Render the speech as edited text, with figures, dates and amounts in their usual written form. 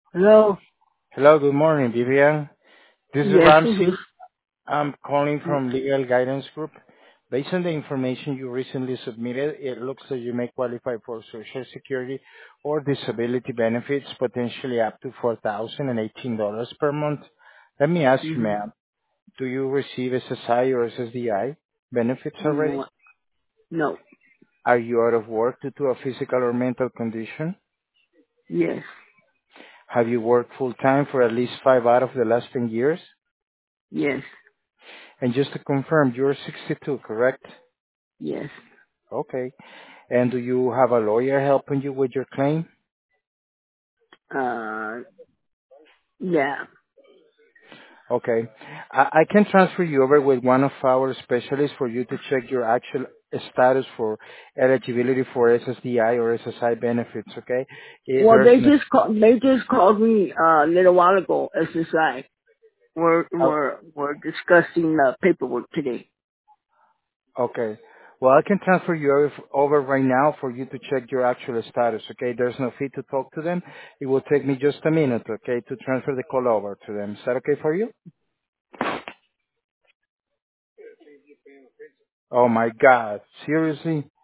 Hello? Hello, good morning, Vivian. This is Yes, this is. Ramsey. I'm calling from Legal Guidance Group. Based on the information you recently submitted, it looks like you may qualify for Social Security or disability benefits, potentially up to $4,018 per month. Let me ask you, Mm-hmm. ma'am, do you receive SSI or SSDI benefits already? No, no. Are you out of work due to a physical or mental condition? Yes, Have you worked full-time for at least 5 out of the last 10 years? yes, And just to confirm, you're 62, correct? yes. Okay. And do you have a lawyer helping you with your claim? Uh, yeah. Okay. I can transfer you over with one of our specialists for you to check your actual status for eligibility for SSDI or SSI benefits, okay? Well, There's an, they just called me, a little while ago, SSI. oh, We're discussing the paperwork today. okay. Well, I can transfer you over right now for you to check your actual status, okay? There's no fee to talk to them. It will take me just a minute, okay, to transfer the call over to them. Is that okay for you? Oh my God. Seriously?